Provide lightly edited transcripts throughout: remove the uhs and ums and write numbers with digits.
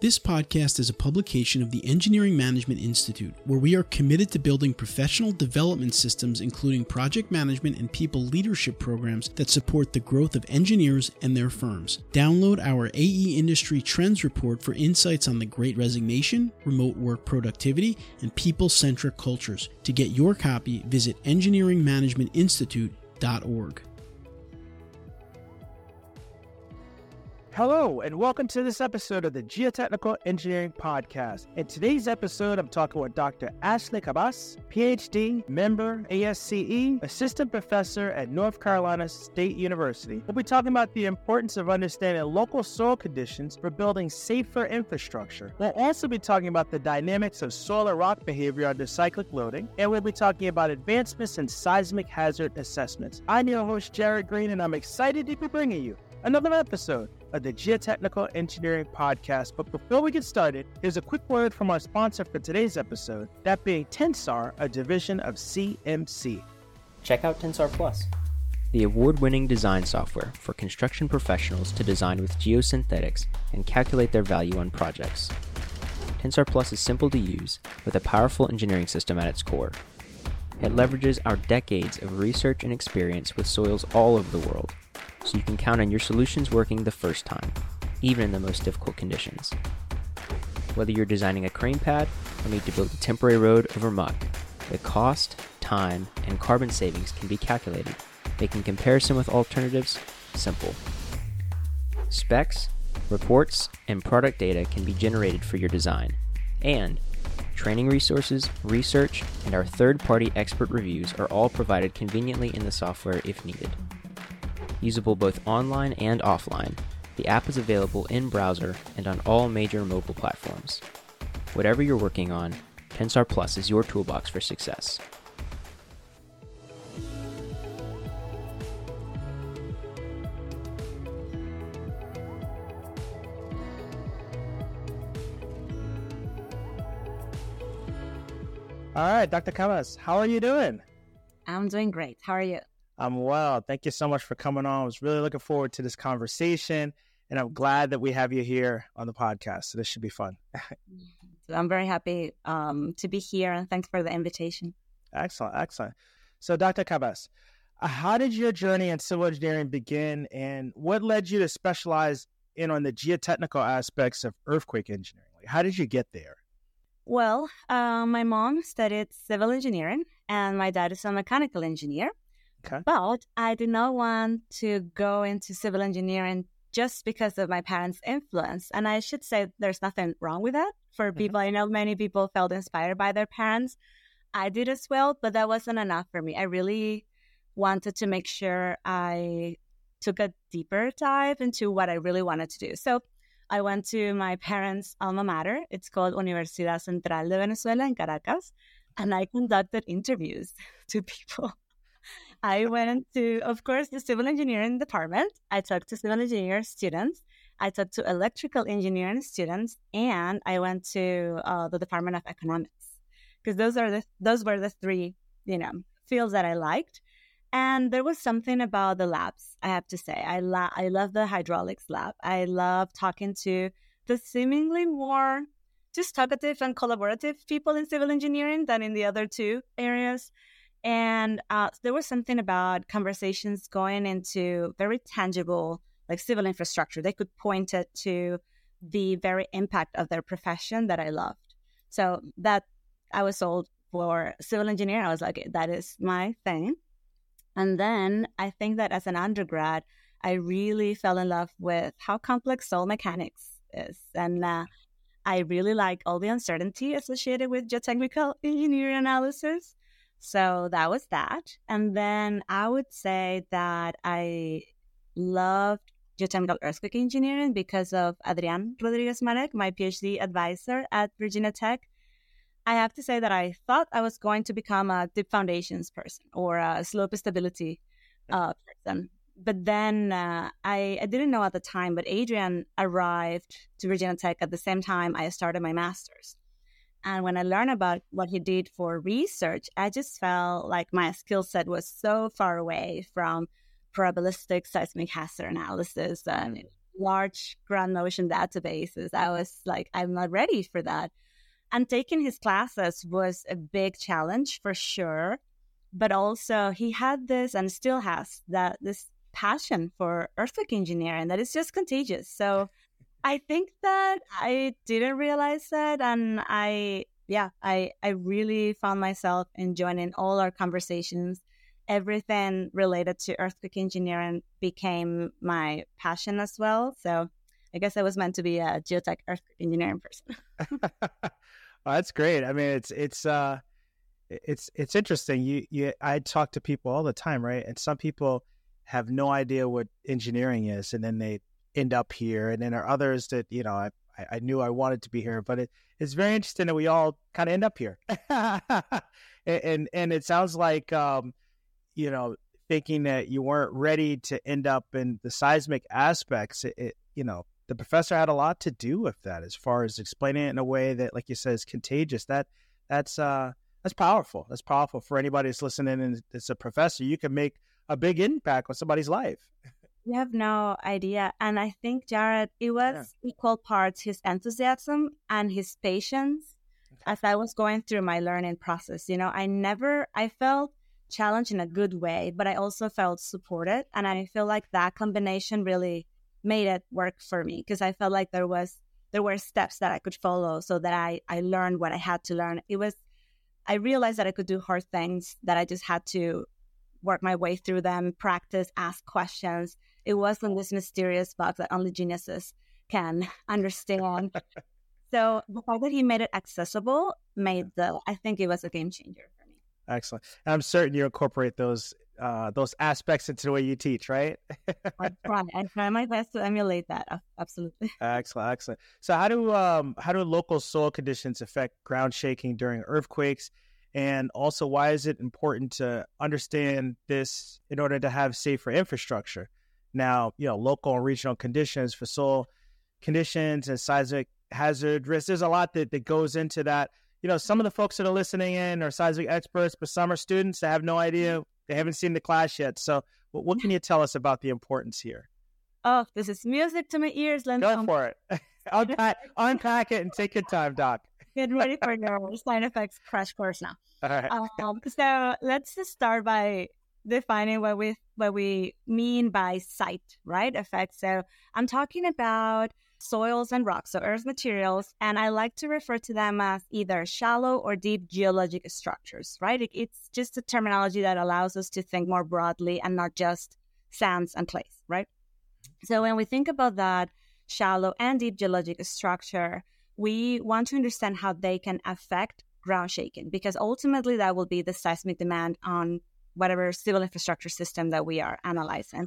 This podcast is a publication of the Engineering Management Institute, where we are committed to building professional development systems, including project management and people leadership programs that support the growth of engineers and their firms. Download our AE Industry Trends Report for insights on the Great Resignation, remote work productivity, and people-centric cultures. To get your copy, visit engineeringmanagementinstitute.org. Hello, and welcome to this episode of the Geotechnical Engineering Podcast. In today's episode, I'm talking with Dr. Ashley Cabas, PhD, member, ASCE, assistant professor at North Carolina State University. We'll be talking about the importance of understanding local soil conditions for building safer infrastructure. We'll also be talking about the dynamics of soil and rock behavior under cyclic loading, and we'll be talking about advancements in seismic hazard assessments. I'm your host, Jared Green, and I'm excited to be bringing you another episode of the Geotechnical Engineering Podcast. But before we get started, here's a quick word from our sponsor for today's episode, that being Tensar, a division of CMC. Check out Tensar Plus, the award-winning design software for construction professionals to design with geosynthetics and calculate their value on projects. Tensar Plus is simple to use with a powerful engineering system at its core. It leverages our decades of research and experience with soils all over the world, so you can count on your solutions working the first time, even in the most difficult conditions. Whether you're designing a crane pad or need to build a temporary road over muck, the cost, time, and carbon savings can be calculated, making comparison with alternatives simple. Specs, reports, and product data can be generated for your design, and training resources, research, and our third-party expert reviews are all provided conveniently in the software if needed. Usable both online and offline, the app is available in browser and on all major mobile platforms. Whatever you're working on, Tensar Plus is your toolbox for success. All right, Dr. Cabas, how are you doing? I'm doing great. How are you? I'm well. Thank you so much for coming on. I was really looking forward to this conversation, and I'm glad that we have you here on the podcast. So this should be fun. So I'm very happy to be here, and thanks for the invitation. Excellent, excellent. So Dr. Cabas, how did your journey in civil engineering begin, and what led you to specialize in on the geotechnical aspects of earthquake engineering? How did you get there? Well, my mom studied civil engineering, and my dad is a mechanical engineer. Okay. But I did not want to go into civil engineering just because of my parents' influence. And I should say there's nothing wrong with that. For people, I know many people felt inspired by their parents. I did as well, but that wasn't enough for me. I really wanted to make sure I took a deeper dive into what I really wanted to do. So I went to my parents' alma mater. It's called Universidad Central de Venezuela in Caracas. And I conducted interviews to people. I went to, of course, the civil engineering department. I talked to civil engineer students. I talked to electrical engineering students, and I went to the Department of Economics, because those were the three, fields that I liked. And there was something about the labs, I have to say. I love the hydraulics lab. I love talking to the seemingly more just talkative and collaborative people in civil engineering than in the other two areas. And there was something about conversations going into very tangible, like civil infrastructure. They could point it to the very impact of their profession that I loved. So that I was sold for civil engineering. I was like, that is my thing. And then I think that as an undergrad, I really fell in love with how complex soil mechanics is. And I really like all the uncertainty associated with geotechnical engineering analysis. So that was that. And then I would say that I loved geotechnical earthquake engineering because of Adrian Rodriguez-Marek, my PhD advisor at Virginia Tech. I have to say that I thought I was going to become a deep foundations person or a slope stability person. But then I didn't know at the time, but Adrian arrived to Virginia Tech at the same time I started my master's. And when I learned about what he did for research, I just felt like my skill set was so far away from probabilistic seismic hazard analysis and large ground motion databases. I was like, I'm not ready for that. And taking his classes was a big challenge for sure. But also he had this and still has this passion for earthquake engineering that is just contagious. So I think that I didn't realize that. And I really found myself enjoying all our conversations. Everything related to earthquake engineering became my passion as well. So I guess I was meant to be a geotech earthquake engineering person. Well, that's great. I mean, it's interesting. I talk to people all the time, right? And some people have no idea what engineering is, and then they end up here. And then there are others that, I knew I wanted to be here, but it's very interesting that we all kind of end up here. and it sounds like, thinking that you weren't ready to end up in the seismic aspects, the professor had a lot to do with that as far as explaining it in a way that, like you said, is contagious. That's powerful. That's powerful for anybody that's listening. And as a professor, you can make a big impact on somebody's life. You have no idea. And I think, Jared, it was equal parts his enthusiasm and his patience as I was going through my learning process. I felt challenged in a good way, but I also felt supported. And I feel like that combination really made it work for me, because I felt like there were steps that I could follow so that I learned what I had to learn. I realized that I could do hard things, that I just had to work my way through them, practice, ask questions. It wasn't this mysterious box that only geniuses can understand. So the fact that he made it accessible I think it was a game changer for me. Excellent. And I'm certain you incorporate those aspects into the way you teach, right? I try my best to emulate that. Absolutely. Excellent. So how do local soil conditions affect ground shaking during earthquakes? And also, why is it important to understand this in order to have safer infrastructure? Now, local and regional conditions for soil conditions and seismic hazard risk, there's a lot that goes into that. Some of the folks that are listening in are seismic experts, but some are students that have no idea. They haven't seen the class yet. So what can you tell us about the importance here? Oh, this is music to my ears. Go for it. Unpack it and take your time, Doc. Get ready for your sign effects crash course now. All right. So let's just start by defining what we mean by site, right? Effects. So I'm talking about soils and rocks, so earth materials, and I like to refer to them as either shallow or deep geologic structures, right? It's just a terminology that allows us to think more broadly and not just sands and clays, right? So when we think about that shallow and deep geologic structure, we want to understand how they can affect ground shaking, because ultimately that will be the seismic demand on whatever civil infrastructure system that we are analyzing.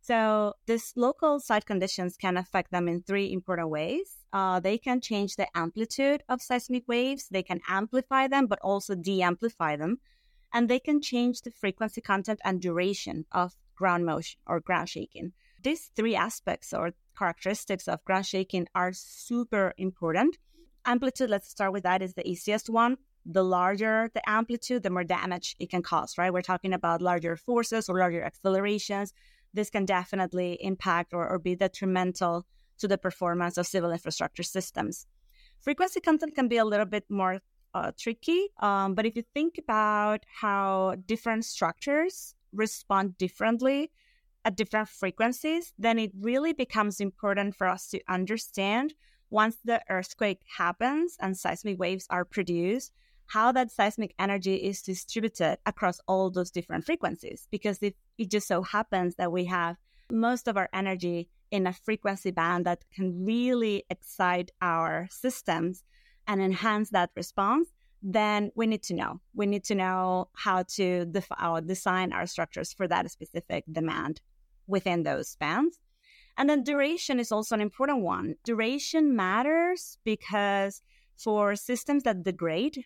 So these local site conditions can affect them in three important ways. They can change the amplitude of seismic waves, they can amplify them, but also de-amplify them, and they can change the frequency content and duration of ground motion or ground shaking. These three aspects or characteristics of ground shaking are super important. Amplitude, let's start with that, is the easiest one. The larger the amplitude, the more damage it can cause, right? We're talking about larger forces or larger accelerations. This can definitely impact or be detrimental to the performance of civil infrastructure systems. Frequency content can be a little bit more tricky, but if you think about how different structures respond differently at different frequencies, then it really becomes important for us to understand, once the earthquake happens and seismic waves are produced, how that seismic energy is distributed across all those different frequencies. Because if it just so happens that we have most of our energy in a frequency band that can really excite our systems and enhance that response, then we need to know. We need to know how to design our structures for that specific demand within those bands. And then duration is also an important one. Duration matters because for systems that degrade,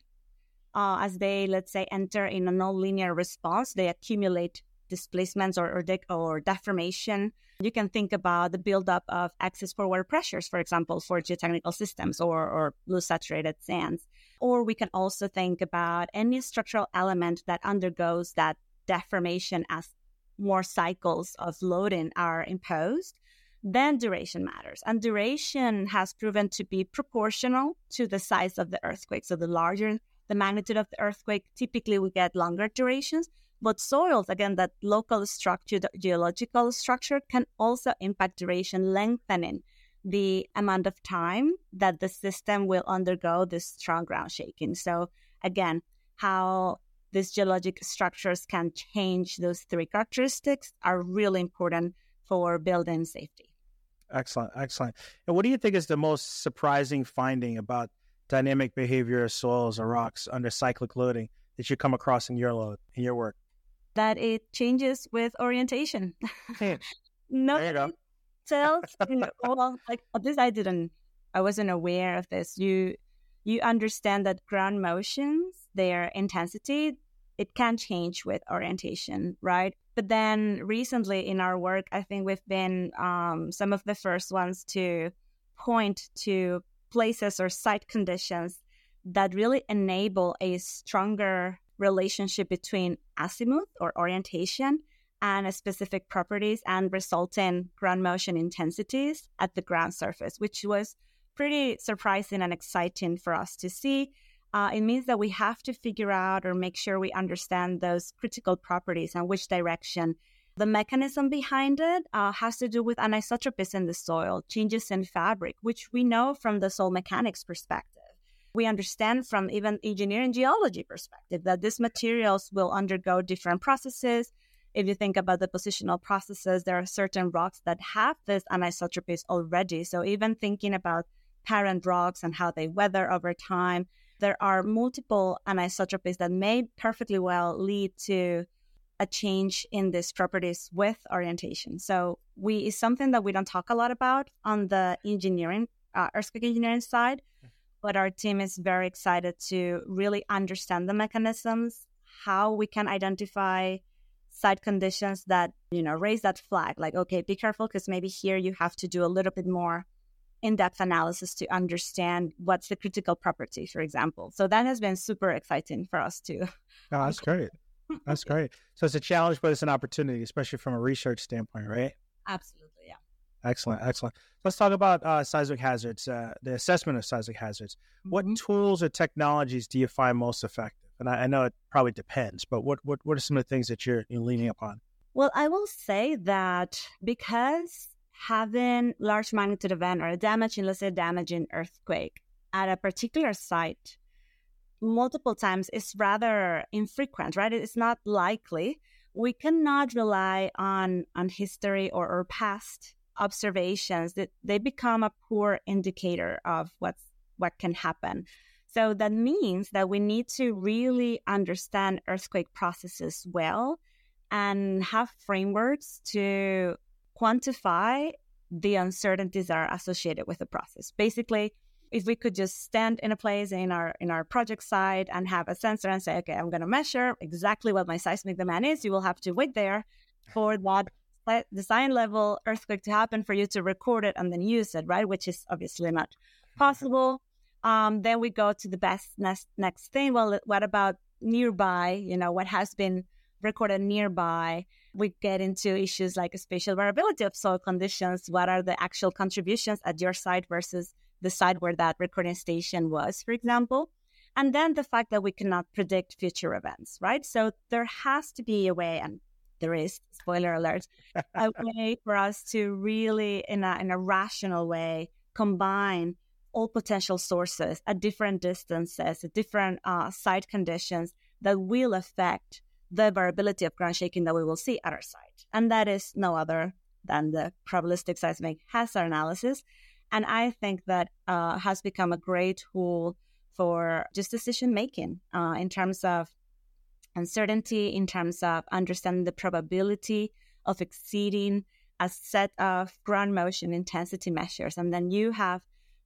as they, let's say, enter in a nonlinear response, they accumulate displacements or deformation. You can think about the buildup of excess forward pressures, for example, for geotechnical systems or loose saturated sands. Or we can also think about any structural element that undergoes that deformation as more cycles of loading are imposed. then duration matters. And duration has proven to be proportional to the size of the earthquake. So the larger the magnitude of the earthquake, typically we get longer durations. But soils, again, that local structure, the geological structure, can also impact duration, lengthening the amount of time that the system will undergo this strong ground shaking. So again, how these geologic structures can change those three characteristics are really important for building safety. Excellent. And what do you think is the most surprising finding about dynamic behavior of soils or rocks under cyclic loading that you come across in your work? That it changes with orientation. Nobody tells you, well, like this, I wasn't aware of this. You understand that ground motions, their intensity, it can change with orientation, right? But then recently in our work, I think we've been some of the first ones to point to places or site conditions that really enable a stronger relationship between azimuth or orientation and specific properties and resulting ground motion intensities at the ground surface, which was pretty surprising and exciting for us to see. It means that we have to figure out or make sure we understand those critical properties and which direction. The mechanism behind it has to do with anisotropies in the soil, changes in fabric, which we know from the soil mechanics perspective. We understand from even engineering geology perspective that these materials will undergo different processes. If you think about the positional processes, there are certain rocks that have this anisotropies already. So even thinking about parent rocks and how they weather over time, there are multiple anisotropies that may perfectly well lead to a change in these properties with orientation. So it's something that we don't talk a lot about on the engineering, earthquake engineering side, but our team is very excited to really understand the mechanisms, how we can identify site conditions that, raise that flag, like, okay, be careful because maybe here you have to do a little bit more in-depth analysis to understand what's the critical property, for example. So that has been super exciting for us too. Oh, that's great. That's great. So it's a challenge, but it's an opportunity, especially from a research standpoint, right? Absolutely, yeah. Excellent. Let's talk about seismic hazards, the assessment of seismic hazards. Mm-hmm. What tools or technologies do you find most effective? And I know it probably depends, but what are some of the things that you're leaning upon? Well, I will say that because having large magnitude event or a damaging earthquake at a particular site multiple times is rather infrequent, right? It's not likely. We cannot rely on history or past observations. That they become a poor indicator of what can happen. So that means that we need to really understand earthquake processes well and have frameworks to quantify the uncertainties that are associated with the process. Basically, if we could just stand in a place in our project site and have a sensor and say, okay, I'm going to measure exactly what my seismic demand is, you will have to wait there for that design level earthquake to happen for you to record it and then use it, right? Which is obviously not possible. Then we go to the best next thing. Well, what about nearby? What has been recorded nearby? We get into issues like spatial variability of soil conditions. What are the actual contributions at your site versus the site where that recording station was, for example? And then the fact that we cannot predict future events, right? So there has to be a way, and there is, spoiler alert, a way for us to really, in a rational way, combine all potential sources at different distances, at different site conditions that will affect the variability of ground shaking that we will see at our site. And that is no other than the probabilistic seismic hazard analysis. And I think that has become a great tool for just decision making in terms of uncertainty, in terms of understanding the probability of exceeding a set of ground motion intensity measures. And then you have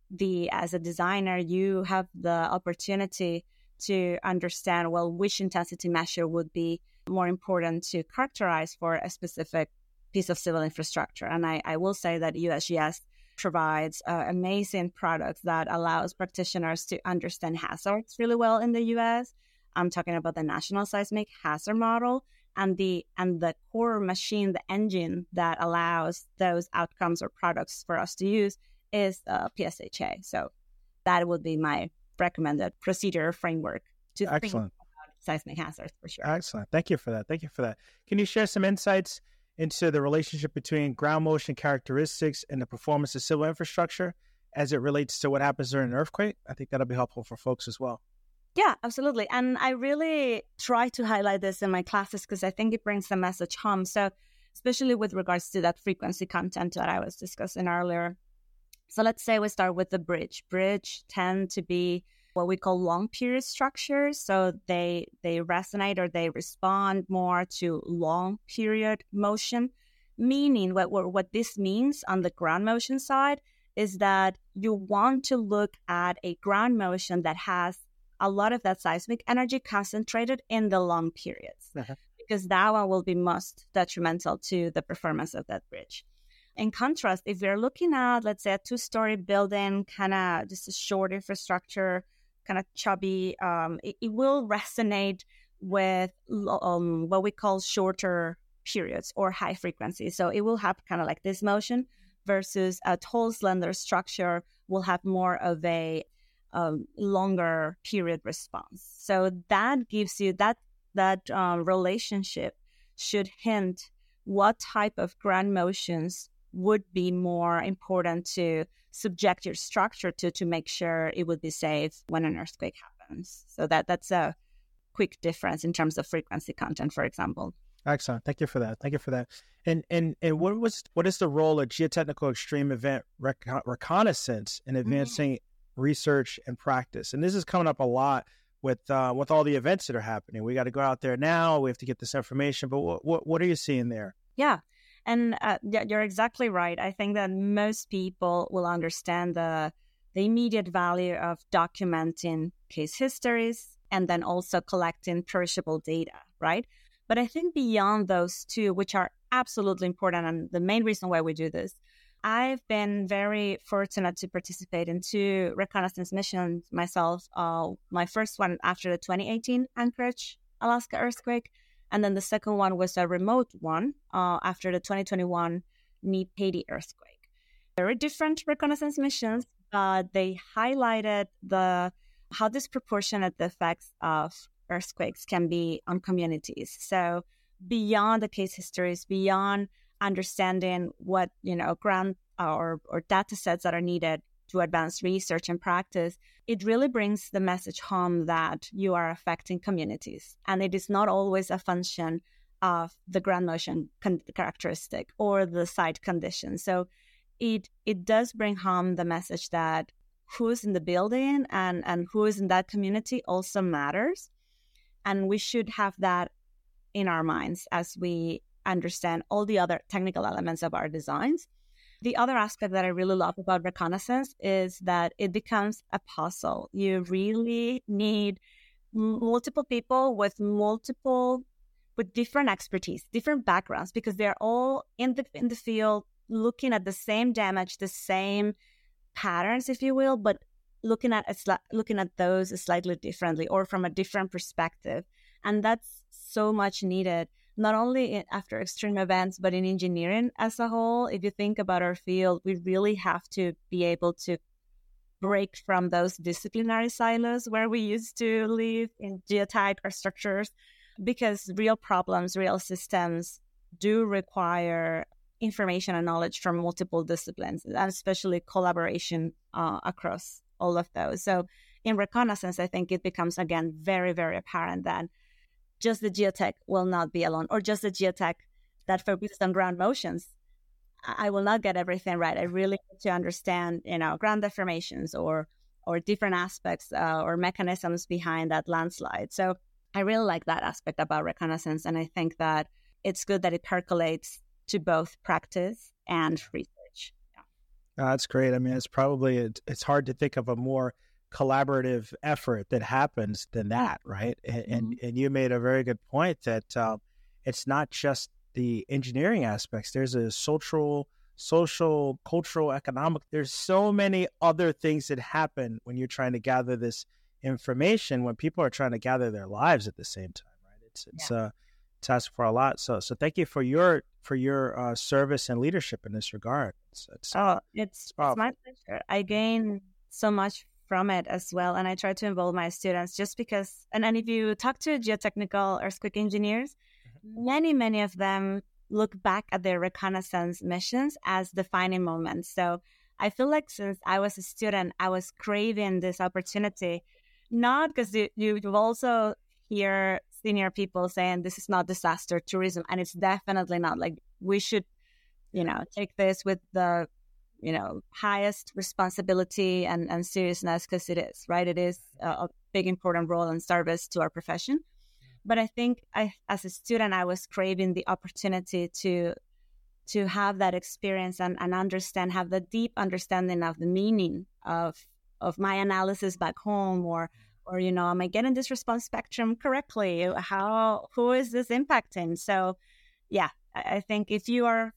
as a designer, you have the opportunity to understand, well, which intensity measure would be more important to characterize for a specific piece of civil infrastructure. And I will say that USGS provides amazing products that allows practitioners to understand hazards really well in the U.S. I'm talking about the National Seismic Hazard Model. and the core machine, the engine that allows those outcomes or products for us to use is PSHA. So that would be my recommended procedure framework to think about seismic hazards for sure. Excellent. Thank you for that. Can you share some insights into the relationship between ground motion characteristics and the performance of civil infrastructure as it relates to what happens during an earthquake? I think that'll be helpful for folks as well. Yeah, absolutely. And I really try to highlight this in my classes because I think it brings the message home. So especially with regards to that frequency content that I was discussing earlier. So let's say we start with the bridge. Bridge tend to be what we call long period structures. So they resonate or they respond more to long period motion, meaning what this means on the ground motion side is that you want to look at a ground motion that has a lot of that seismic energy concentrated in the long periods, because that one will be most detrimental to the performance of that bridge. In contrast, if we're looking at, let's say, a 2-story building, kind of just a short infrastructure, kind of chubby, it will resonate with what we call shorter periods or high frequency. So it will have kind of like this motion versus a tall, slender structure will have more of a longer period response. So that gives you that relationship should hint what type of ground motions would be more important to subject your structure to make sure it would be safe when an earthquake happens. So that's a quick difference in terms of frequency content, for example. Excellent. Thank you for that. And what is the role of geotechnical extreme event reconnaissance in advancing research and practice? And this is coming up a lot with all the events that are happening. We got to go out there now. We have to get this information. But what are you seeing there? Yeah. And you're exactly right. I think that most people will understand the immediate value of documenting case histories and then also collecting perishable data, right? But I think beyond those two, which are absolutely important, and the main reason why we do this, I've been very fortunate to participate in 2 reconnaissance missions myself. My first one after the 2018 Anchorage, Alaska earthquake. And then the second one was a remote one after the 2021 Haiti earthquake. Very different reconnaissance missions, but they highlighted how disproportionate the effects of earthquakes can be on communities. So beyond the case histories, beyond understanding what ground or data sets that are needed to advance research and practice, it really brings the message home that you are affecting communities. And it is not always a function of the ground motion characteristic or the site condition. So it does bring home the message that who's in the building and who is in that community also matters. And we should have that in our minds as we understand all the other technical elements of our designs. The other aspect that I really love about reconnaissance is that it becomes a puzzle. You really need multiple people with different expertise, different backgrounds, because they're all in the field looking at the same damage, the same patterns, if you will, but looking at those slightly differently or from a different perspective. And that's so much needed, not only after extreme events, but in engineering as a whole. If you think about our field, we really have to be able to break from those disciplinary silos where we used to live in geotech or structures, because real problems, real systems do require information and knowledge from multiple disciplines, and especially collaboration across all of those. So in reconnaissance, I think it becomes, again, very, very apparent that just the geotech will not be alone, or just the geotech that focuses on ground motions. I will not get everything right. I really need to understand, ground deformations or different aspects or mechanisms behind that landslide. So I really like that aspect about reconnaissance, and I think that it's good that it percolates to both practice and research. Yeah. That's great. I mean, it's hard to think of a more collaborative effort that happens than that, right? And you made a very good point that it's not just the engineering aspects. There's a social, cultural, economic. There's so many other things that happen when you're trying to gather this information, when people are trying to gather their lives at the same time, right? It's to ask for a lot. So thank you for your service and leadership in this regard. It's my pleasure. I gain so much from it as well, and I try to involve my students just because. And if you talk to geotechnical earthquake engineers, many of them look back at their reconnaissance missions as defining moments. So I feel like since I was a student, I was craving this opportunity, not because you also hear senior people saying this is not disaster tourism, and it's definitely not. Like, we should, take this with the, highest responsibility and seriousness, because it is, right? It is a big, important role and service to our profession. But I think as a student, I was craving the opportunity to have that experience and have the deep understanding of the meaning of my analysis back home, or am I getting this response spectrum correctly? Who is this impacting? So, yeah, I think if you are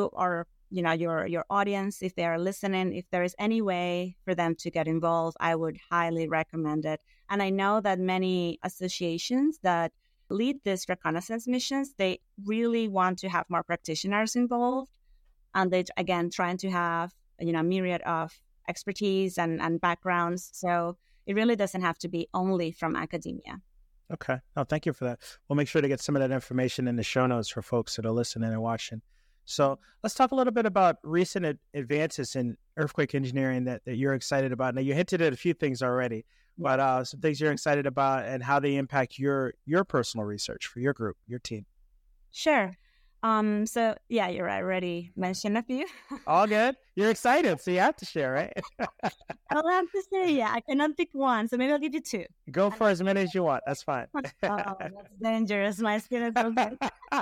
your audience, if they are listening, if there is any way for them to get involved, I would highly recommend it. And I know that many associations that lead these reconnaissance missions, they really want to have more practitioners involved. And they, again, trying to have, a myriad of expertise and backgrounds. So it really doesn't have to be only from academia. Okay. Oh, thank you for that. We'll make sure to get some of that information in the show notes for folks that are listening and watching. So let's talk a little bit about recent advances in earthquake engineering that you're excited about. Now, you hinted at a few things already, but some things you're excited about and how they impact your personal research for your group, your team. Sure. So yeah, you're right. I already mentioned a few. All good. You're excited, so you have to share, right? I'll have to say, yeah, I cannot pick one, so maybe I'll give you two. Go for as many as you want. That's fine. That's dangerous. My skin is okay.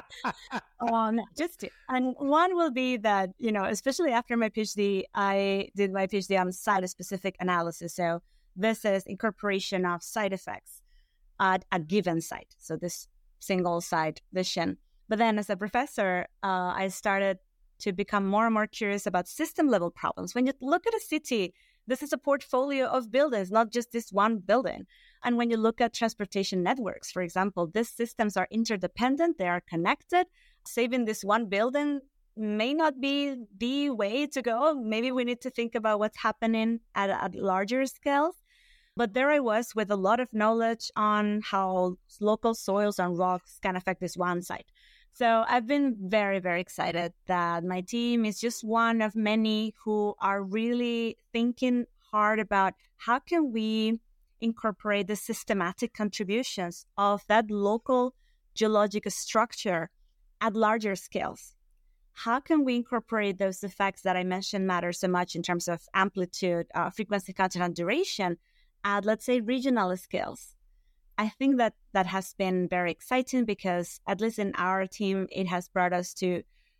Just two. And one will be that, especially after my PhD, I did my PhD on site-specific analysis. So this is incorporation of side effects at a given site. So this single site vision. But then as a professor, I started to become more and more curious about system level problems. When you look at a city, this is a portfolio of buildings, not just this one building. And when you look at transportation networks, for example, these systems are interdependent, they are connected. Saving this one building may not be the way to go. Maybe we need to think about what's happening at larger scales. But there I was with a lot of knowledge on how local soils and rocks can affect this one site. So I've been very, very excited that my team is just one of many who are really thinking hard about how can we incorporate the systematic contributions of that local geologic structure at larger scales. How can we incorporate those effects that I mentioned matter so much in terms of amplitude, frequency, content, and duration at, let's say, regional scales? I think that has been very exciting because, at least in our team, it has brought us to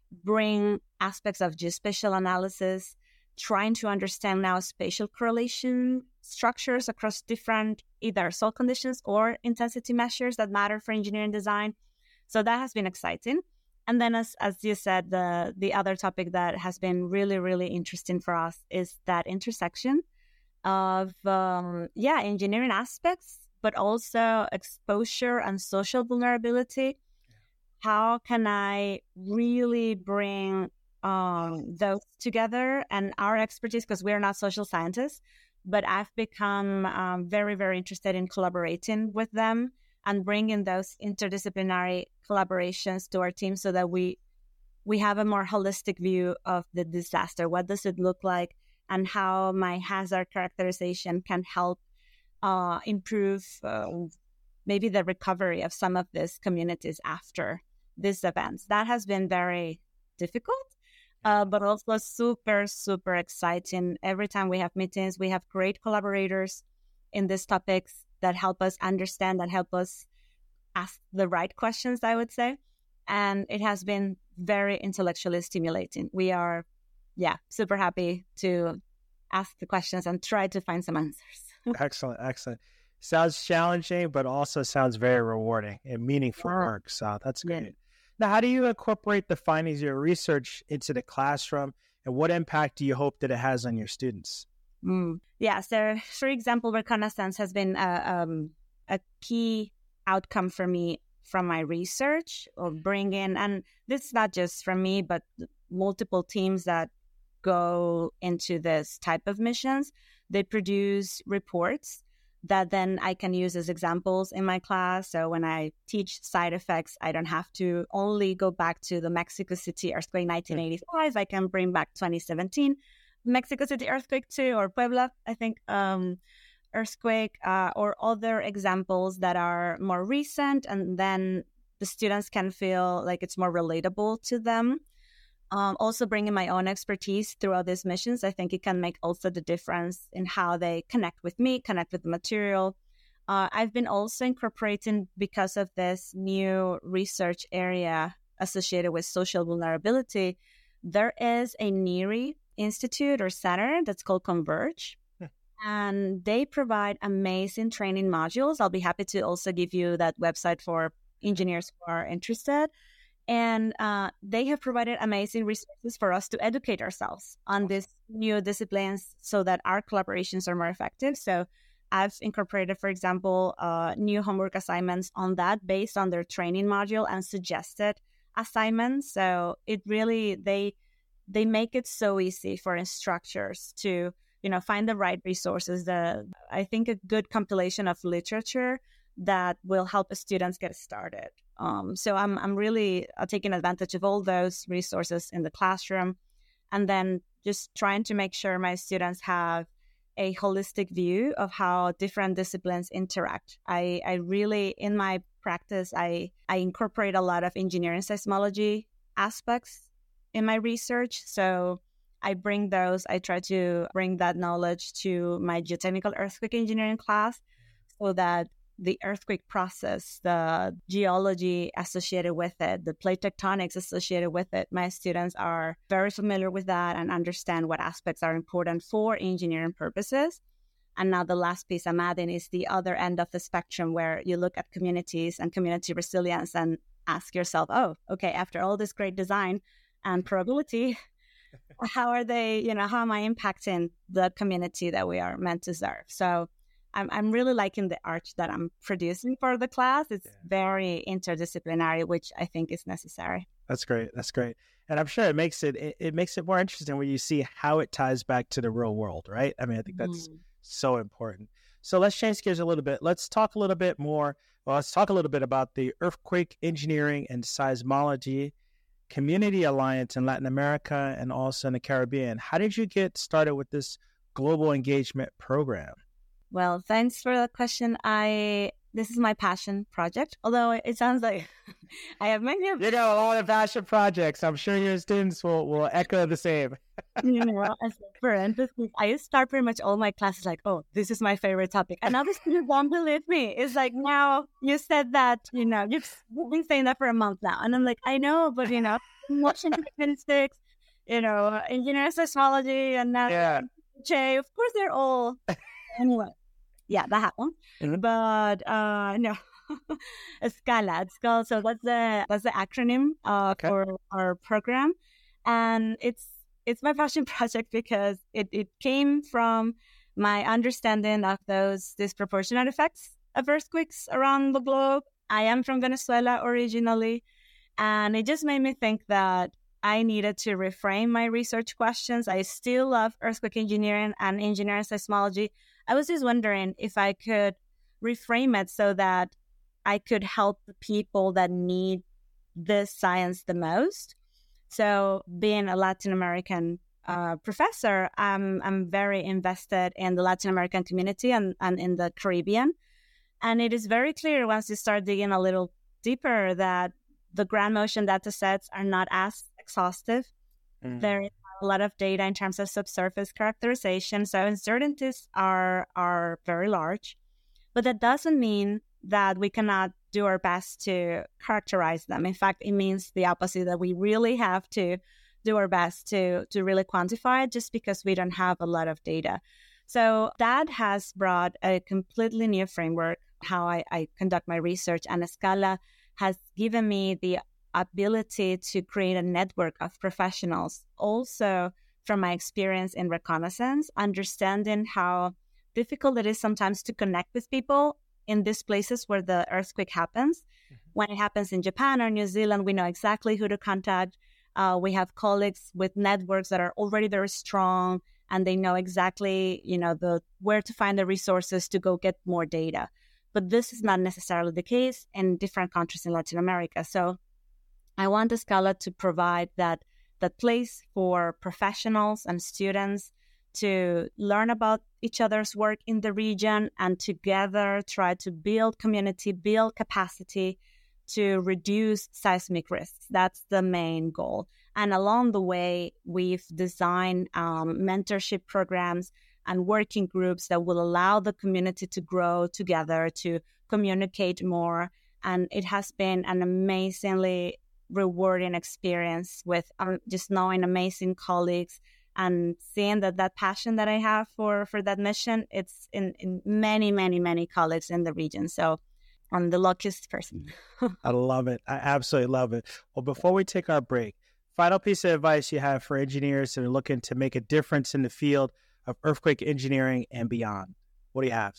bring aspects of geospatial analysis, trying to understand now spatial correlation structures across different either soil conditions or intensity measures that matter for engineering design. So that has been exciting. And then, as you said, the other topic that has been really, really interesting for us is that intersection of, engineering aspects, but also exposure and social vulnerability. How can I really bring those together and our expertise, because we're not social scientists, but I've become very, very interested in collaborating with them and bringing those interdisciplinary collaborations to our team so that we have a more holistic view of the disaster. What does it look like, and how my hazard characterization can help improve maybe the recovery of some of these communities after these events. That has been very difficult, but also super, super exciting. Every time we have meetings, we have great collaborators in these topics that help us understand, that help us ask the right questions, I would say. And it has been very intellectually stimulating. We are, super happy to ask the questions and try to find some answers. Excellent. Sounds challenging, but also sounds very rewarding and meaningful work. So that's great. Yeah. Now, how do you incorporate the findings of your research into the classroom, and what impact do you hope that it has on your students? Yeah, so for example, reconnaissance has been a key outcome for me from my research or bring in, and this is not just from me, but multiple teams that go into this type of missions. They produce reports that then I can use as examples in my class. So when I teach side effects, I don't have to only go back to the Mexico City earthquake 1985. I can bring back 2017 Mexico City earthquake too, or Puebla, I think, earthquake, or other examples that are more recent, and then the students can feel like it's more relatable to them. Also bringing my own expertise throughout these missions, I think it can make also the difference in how they connect with me, connect with the material. I've been also incorporating, because of this new research area associated with social vulnerability, there is a NERI institute or center that's called Converge. And they provide amazing training modules. I'll be happy to also give you that website for engineers who are interested. And they have provided amazing resources for us to educate ourselves on these new disciplines so that our collaborations are more effective. So I've incorporated, for example, new homework assignments on that based on their training module and suggested assignments. So it really, they make it so easy for instructors to, find the right resources. I think a good compilation of literature that will help students get started. So I'm really taking advantage of all those resources in the classroom, and then just trying to make sure my students have a holistic view of how different disciplines interact. I really, in my practice, I incorporate a lot of engineering seismology aspects in my research. So I try to bring that knowledge to my geotechnical earthquake engineering class, so that the earthquake process, the geology associated with it, the plate tectonics associated with it, my students are very familiar with that and understand what aspects are important for engineering purposes. And now the last piece I'm adding is the other end of the spectrum, where you look at communities and community resilience and ask yourself, oh, okay, after all this great design and probability, how are they, how am I impacting the community that we are meant to serve? So I'm really liking the art that I'm producing for the class. It's very interdisciplinary, which I think is necessary. That's great. And I'm sure it makes it more interesting when you see how it ties back to the real world, right? I mean, I think that's so important. So let's change gears a little bit. Let's talk a little bit about the Earthquake Engineering and Seismology Community Alliance in Latin America and also in the Caribbean. How did you get started with this global engagement program? Well, thanks for the question. This is my passion project, although it sounds like I have many of... You got a lot of passion projects. I'm sure your students will echo the same. As a friend, I used to start pretty much all my classes like, oh, this is my favorite topic. And now the students won't believe me. It's like, now you said that, you've been saying that for a month now. And I'm like, I know, but, Washington statistics, engineering seismology, and now of course they're all... Anyway, yeah, that happened. Mm-hmm. But no, Escala. It's called. So that's the acronym for our program, and it's my passion project because it came from my understanding of those disproportionate effects of earthquakes around the globe. I am from Venezuela originally, and it just made me think that I needed to reframe my research questions. I still love earthquake engineering and engineering seismology. I was just wondering if I could reframe it so that I could help the people that need this science the most. So being a Latin American professor, I'm very invested in the Latin American community and in the Caribbean. And it is very clear once you start digging a little deeper that the ground motion data sets are not as exhaustive. There is a lot of data in terms of subsurface characterization. So uncertainties are very large, but that doesn't mean that we cannot do our best to characterize them. In fact, it means the opposite, that we really have to do our best to really quantify it, just because we don't have a lot of data. So that has brought a completely new framework, how I conduct my research, and Escala has given me the ability to create a network of professionals, also from my experience in reconnaissance, understanding how difficult it is sometimes to connect with people in these places where the earthquake happens. when it happens in Japan or New Zealand, we know exactly who to contact. We have colleagues with networks that are already very strong, and they know exactly, where to find the resources to go get more data. But this is not necessarily the case in different countries in Latin America. So I want Scala to provide that place for professionals and students to learn about each other's work in the region and together try to build community, build capacity to reduce seismic risks. That's the main goal. And along the way, we've designed mentorship programs and working groups that will allow the community to grow together, to communicate more. And it has been an amazingly rewarding experience with just knowing amazing colleagues and seeing that passion that I have for that mission. It's in many, many, many colleagues in the region. So I'm the luckiest person. I love it. I absolutely love it. Well, before we take our break, final piece of advice you have for engineers that are looking to make a difference in the field of earthquake engineering and beyond. What do you have?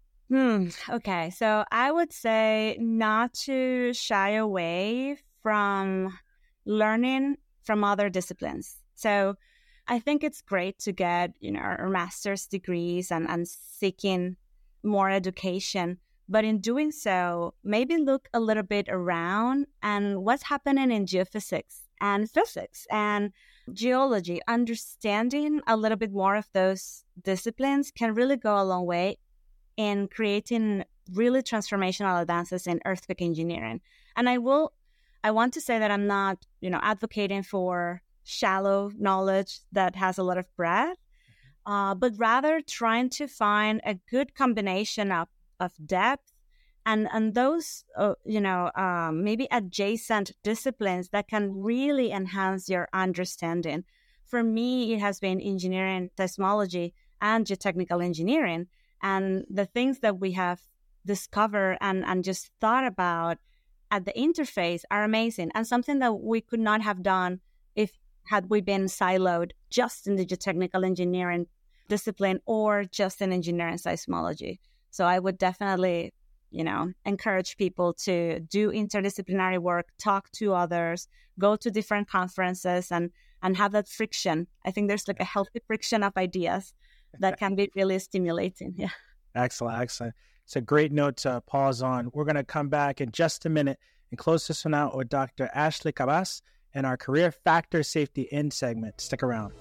Okay, so I would say not to shy away from learning from other disciplines. So I think it's great to get, our master's degrees and seeking more education. But in doing so, maybe look a little bit around and what's happening in geophysics and physics and geology. Understanding a little bit more of those disciplines can really go a long way in creating really transformational advances in earthquake engineering. And I want to say that I'm not, advocating for shallow knowledge that has a lot of breadth, but rather trying to find a good combination of depth and those, maybe adjacent disciplines that can really enhance your understanding. For me, it has been engineering, seismology, and geotechnical engineering. And the things that we have discovered and just thought about at the interface are amazing, and something that we could not have done had we been siloed just in the geotechnical engineering discipline or just in engineering seismology. So I would definitely, encourage people to do interdisciplinary work, talk to others, go to different conferences and have that friction. I think there's like a healthy friction of ideas that can be really stimulating. Yeah. Excellent. It's a great note to pause on. We're going to come back in just a minute and close this one out with Dr. Ashley Cabas in our Career Factor Safety In segment. Stick around.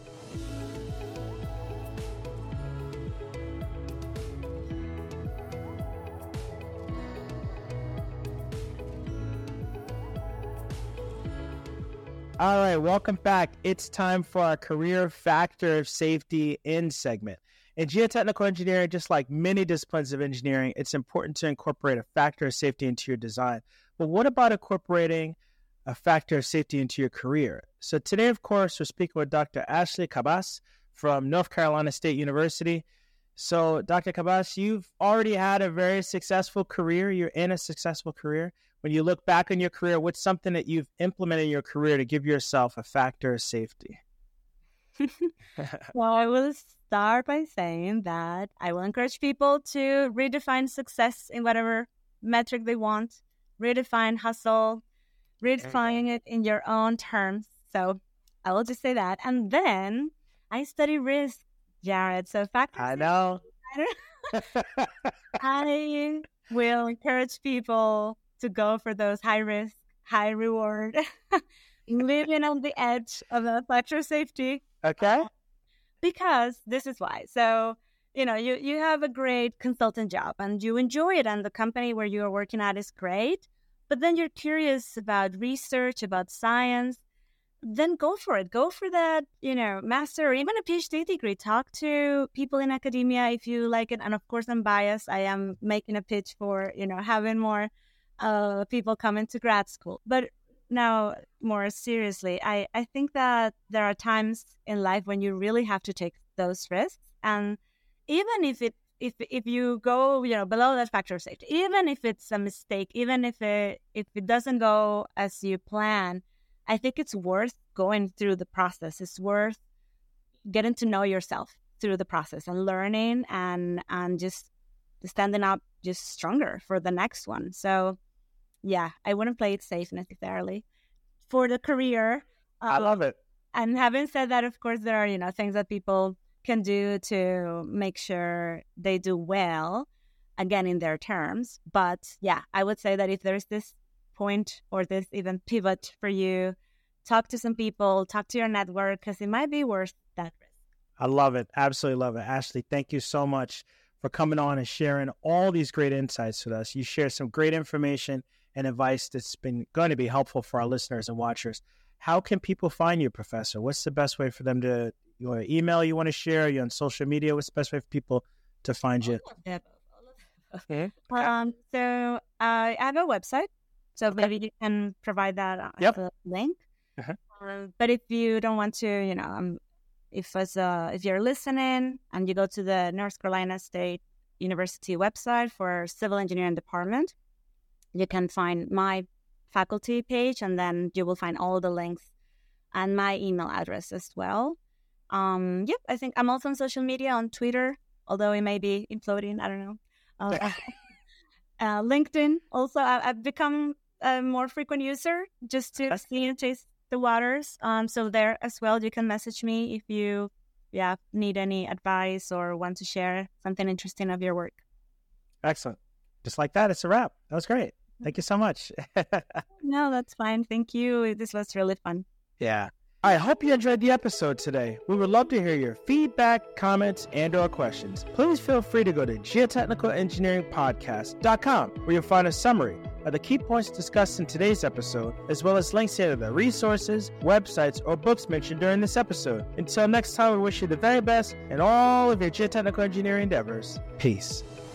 All right, welcome back. It's time for our Career Factor Safety In segment. In geotechnical engineering, just like many disciplines of engineering, it's important to incorporate a factor of safety into your design. But what about incorporating a factor of safety into your career? So today, of course, we're speaking with Dr. Ashley Cabas from North Carolina State University. So, Dr. Cabas, you've already had a very successful career. You're in a successful career. When you look back on your career, what's something that you've implemented in your career to give yourself a factor of safety? Well, I will start by saying that I will encourage people to redefine success in whatever metric they want, redefine hustle, redefine it in your own terms. So I will just say that. And then I study risk, Jared. So factor I know. I will encourage people to go for those high risk, high reward, living on the edge of the factor of safety. Okay. Because this is why. So, you have a great consultant job and you enjoy it and the company where you are working at is great, but then you're curious about research, about science, then go for it. Go for that, master or even a PhD degree. Talk to people in academia if you like it. And of course, I'm biased. I am making a pitch for, having more people come into grad school. But now, more seriously, I think that there are times in life when you really have to take those risks. And even if you go, below that factor of safety, even if it's a mistake, even if it doesn't go as you plan, I think it's worth going through the process. It's worth getting to know yourself through the process and learning and just standing up just stronger for the next one. So I wouldn't play it safe necessarily. For the career, I love it. And having said that, of course, there are, things that people can do to make sure they do well, again, in their terms. But I would say that if there's this point or this even pivot for you, talk to some people, talk to your network, because it might be worth that risk. I love it. Absolutely love it. Ashley, thank you so much for coming on and sharing all these great insights with us. You share some great information and advice that's been going to be helpful for our listeners and watchers. How can people find you, Professor? What's the best way for them to, your email you want to share? Are you on social media? What's the best way for people to find you? Okay. So I have a website, so maybe you can provide that as a link. But if you don't want to, if you're listening and you go to the North Carolina State University website for Civil Engineering Department, you can find my faculty page, and then you will find all the links and my email address as well. I think I'm also on social media, on Twitter, although it may be imploding. I don't know. LinkedIn also. I've become a more frequent user just to see and taste the waters. So there as well, you can message me if you need any advice or want to share something interesting of your work. Excellent. Just like that, it's a wrap. That was great. Thank you so much. No, that's fine. Thank you. This was really fun. Yeah. I hope you enjoyed the episode today. We would love to hear your feedback, comments, and or questions. Please feel free to go to geotechnicalengineeringpodcast.com, where you'll find a summary of the key points discussed in today's episode, as well as links to the resources, websites, or books mentioned during this episode. Until next time, we wish you the very best in all of your geotechnical engineering endeavors. Peace.